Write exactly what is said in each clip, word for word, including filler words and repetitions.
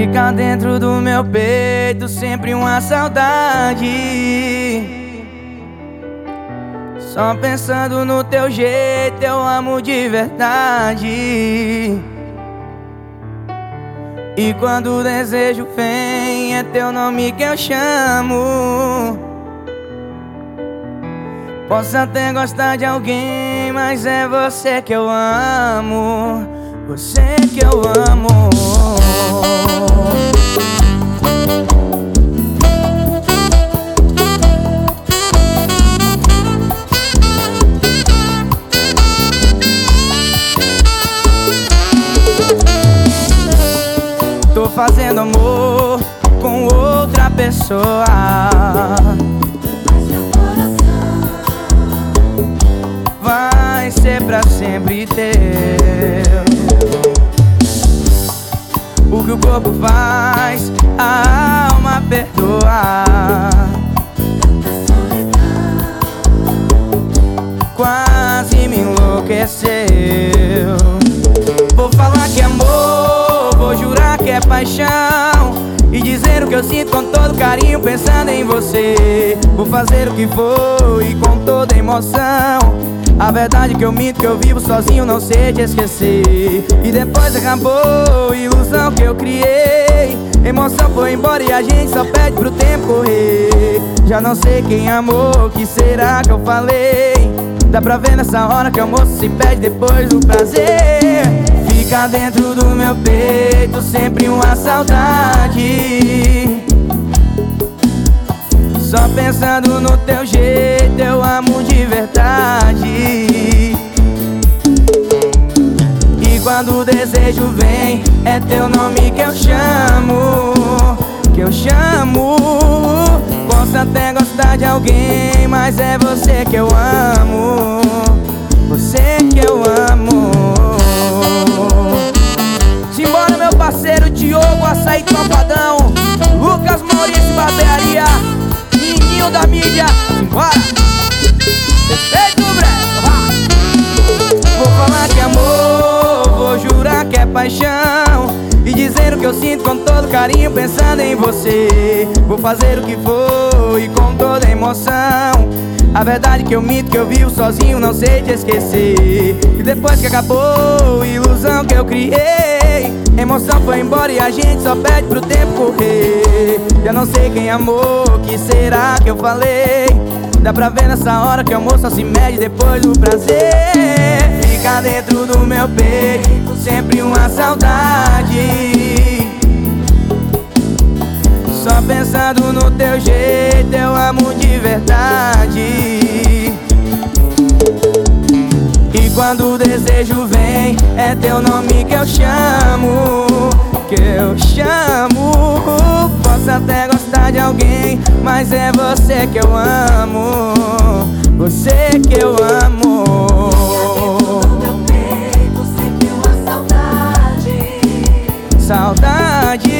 Fica dentro do meu peito sempre uma saudade. Só pensando no teu jeito eu amo de verdade. E quando o desejo vem é teu nome que eu chamo. Posso até gostar de alguém, mas é você que eu amo. Você que eu amo. Tô fazendo amor com outra pessoa, mas meu coração vai ser pra sempre teu. O que o corpo faz, a alma perdoa. Tanta solidão Quase me enlouqueceu. Vou falar que é amor, vou jurar que é paixão, e dizer o que eu sinto com todo carinho pensando em você. Vou fazer o que for e com toda emoção. A verdade é que eu minto, que eu vivo sozinho, não sei te esquecer. E depois acabou a ilusão que eu criei. Emoção foi embora e a gente só pede pro tempo correr. Já não sei quem amou, o que será que eu falei? Dá pra ver nessa hora que o amor se perde depois do prazer. Fica dentro do meu peito sempre uma saudade. Só pensando no teu jeito eu amo de verdade. E quando o desejo vem é teu nome que eu chamo. Que eu chamo. Posso até gostar de alguém, mas é você que eu amo. Você que eu amo. Simbora meu parceiro Diogo, Açaí Topadão, Lucas Maurício Barbearia, Ninho da mídia, simbora! Perfeito, Breno! Vou falar que é amor, vou jurar que é paixão, e dizer o que eu sinto com todo carinho pensando em você. Vou fazer o que for e com toda emoção. A verdade é que eu minto, que eu vivo sozinho, não sei te esquecer. E depois que acabou a ilusão que eu criei, emoção foi embora e a gente só pede pro tempo correr. Já não sei quem amou, o que será que eu falei? Dá pra ver nessa hora que o amor só se mede depois do prazer. Fica dentro do meu peito sempre uma saudade. Só pensando no teu jeito eu amo de verdade. E quando o desejo vem é teu nome que eu chamo. Que eu chamo. Posso até gostar de alguém, mas é você que eu amo. Você que eu amo. no meu peito sempre uma saudade. Saudade.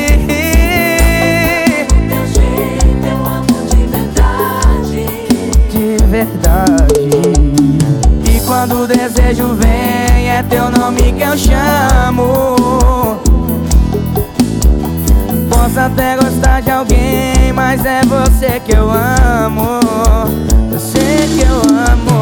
Teu jeito eu amo de verdade. De verdade. E quando o desejo vem é teu nome que eu chamo. Posso até gostar de alguém, mas é você que eu amo. Você que eu amo.